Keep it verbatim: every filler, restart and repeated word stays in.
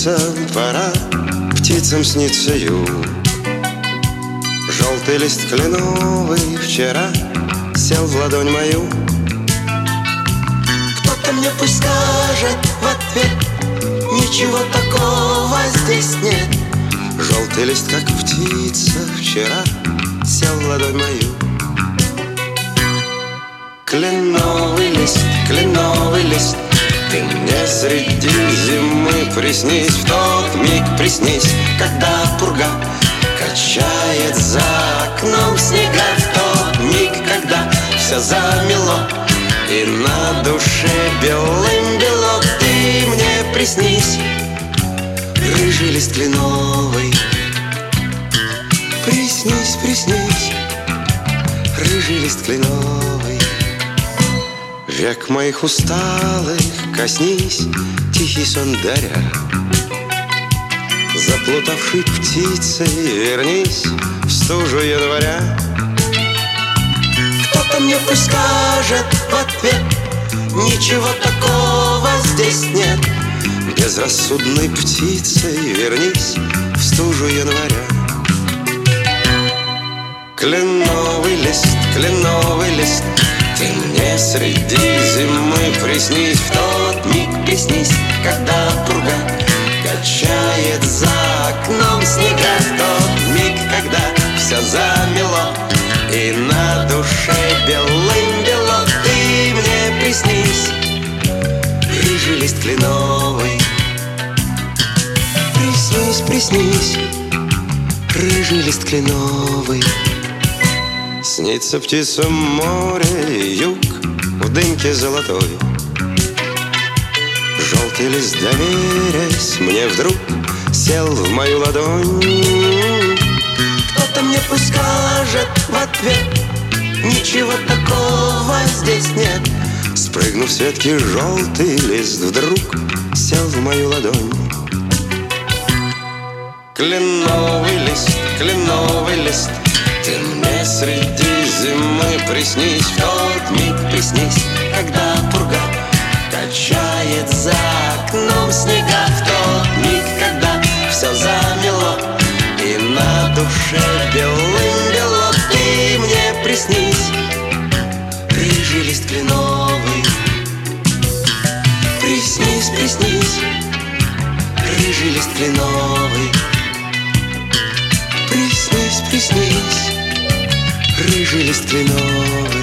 птицам пора, птицам снится юг. Желтый лист кленовый вчера сел в ладонь мою. Кто-то мне пусть скажет в ответ: ничего такого здесь нет. Желтый лист, как птица, вчера сел в ладонь мою. Кленовый лист, кленовый лист, ты мне среди зимы приснись. В тот миг приснись, когда пурга качает за окном снега. В тот миг, когда все замело и на душе белым бело, ты мне приснись. Рыжий лист кленовый, приснись, приснись. Рыжий лист кленовый, век моих усталых коснись, тихий сон даря. Заплутавшей птицей вернись в стужу января. Кто-то мне пусть скажет в ответ: ничего такого здесь нет. Безрассудной птицей вернись в стужу января. Кленовый лист, кленовый лист, ты мне среди зимы приснись. В тот миг приснись, когда пурга качает за окном снега. В тот миг, когда все замело и на душе белым бело, ты мне приснись. Рыжий лист кленовый, приснись, приснись. Рыжий лист кленовый. Снится птицам море, юг в дымке золотой. Желтый лист, доверясь мне, вдруг сел в мою ладонь. Кто-то мне пусть скажет в ответ: ничего такого здесь нет. Спрыгнув с ветки, желтый лист вдруг сел в мою ладонь. Кленовый лист, кленовый лист, ты мне среди зимы приснись. В тот миг приснись, когда пурга качает за окном снега. В тот миг, когда все замело и на душе белым бело, ты мне приснись. Рыжий лист кленовый, приснись, приснись. Рыжий лист кленовый, приснись, приснись. Рыжий лист кленовый.